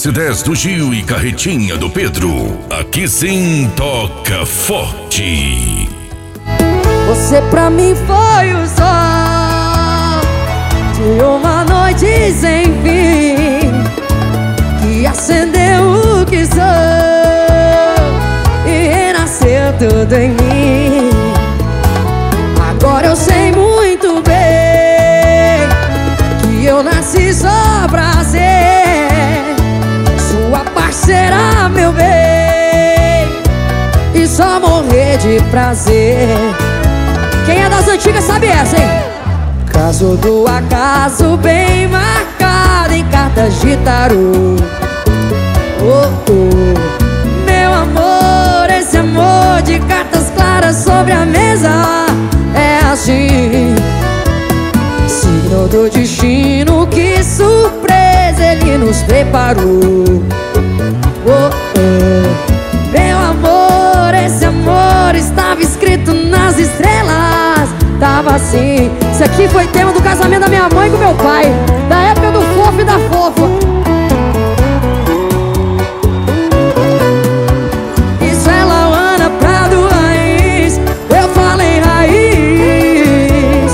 S10 do Gil e carretinha do Pedro. Aqui sim toca forte. Você pra mim foi o sol de uma noite sem fim, que acendeu o que sou e renasceu tudo em mim. Agora eu sei muito bem que eu nasci só pra ser sua parceira, meu bem, e só morrer de prazer. Quem é das antigas sabe essa, hein? Caso do acaso bem marcado em cartas de tarô. Oh, oh, meu amor, esse amor de cartas claras sobre a mesa é assim. Signo do destino, que surpresa ele nos preparou. Oh, oh, meu amor, esse amor estava escrito nas estrelas. Tava assim. Isso aqui foi tema do casamento da minha mãe com meu pai, da época do fofo e da fofa. Isso é Lauana Prado Raiz, eu falei raiz.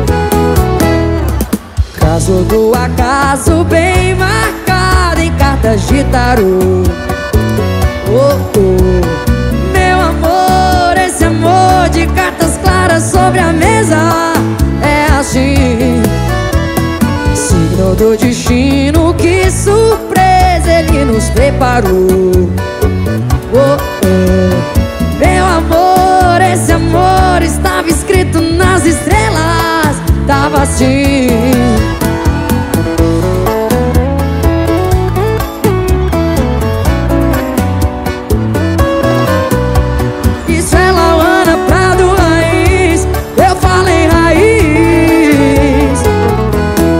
Caso do acaso bem marcado em cartas de tarô. Oh, oh, meu amor, esse amor de cartas claras sobre a mesa é assim. Signo do destino, que surpresa ele nos preparou. Oh, oh, meu amor, esse amor estava escrito nas estrelas. Tava assim.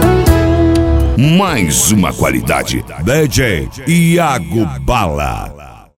Mais uma qualidade. DJ Iago Bala.